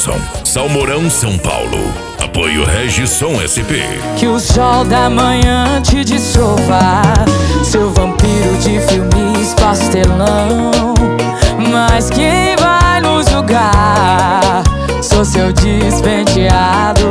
Edson, Salmourão, São Paulo. Apoio Regisson SP. Que o sol da manhã te dissolva, seu vampiro de filmes pastelão. Mas quem vai nos julgar? Sou seu despenteado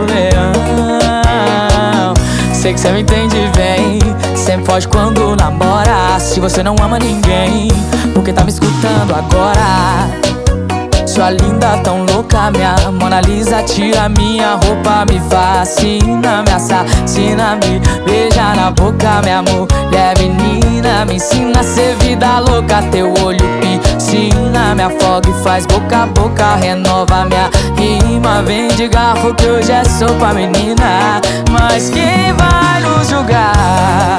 leão. Sei que cê me entende bem, sempre foge quando namora. Se você não ama ninguém, por que tá me escutando agora? Sua linda tão louca, minha Mona Lisa, tira minha roupa, me fascina, me assassina, me beija na boca, minha mulher menina. Me ensina a ser vida louca, teu olho piscina, me afoga e faz boca a boca, renova minha rima. Vem de garfo que hoje é sopa, menina. Mas quem vai nos julgar?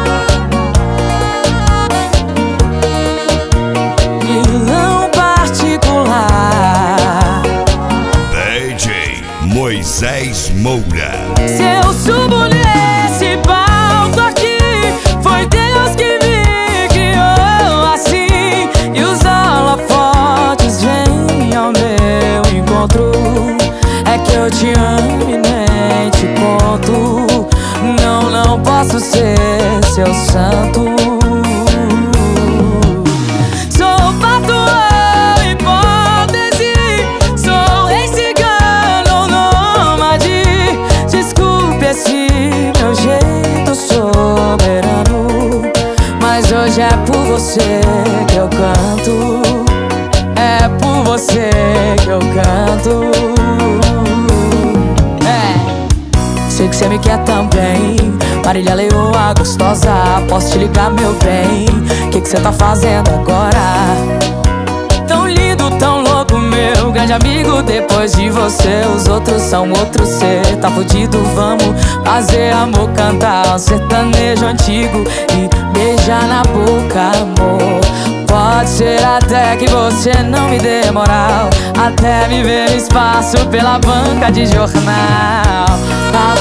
Moisés Moura. Se eu subo nesse palco aqui, foi Deus que me guiou assim. E os holofotes vêm ao meu encontro. É que eu te amo e nem te conto. Não, não posso ser seu santo. Hoje é por você que eu canto, é por você que eu canto. Sei que cê me quer também, Marília Leoa gostosa. Posso te ligar, meu bem? Que cê tá fazendo agora? Tão lindo, tão louco, meu grande amigo. Depois de você, os outros são outros. Cê tá fudido, vamos fazer amor, cantar um sertanejo antigo e beijar na boca, amor. Pode ser até que você não me dê moral, até me ver no espaço pela banca de jornal.